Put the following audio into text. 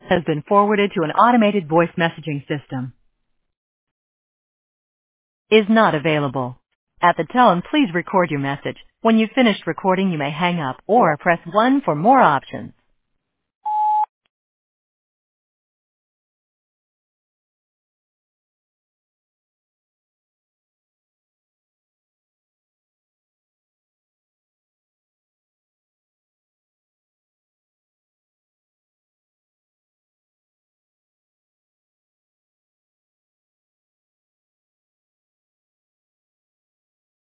has been forwarded to an automated voice messaging system. Is not available. At the tone, please record your message. When you've finished recording, you may hang up or press 1 for more options.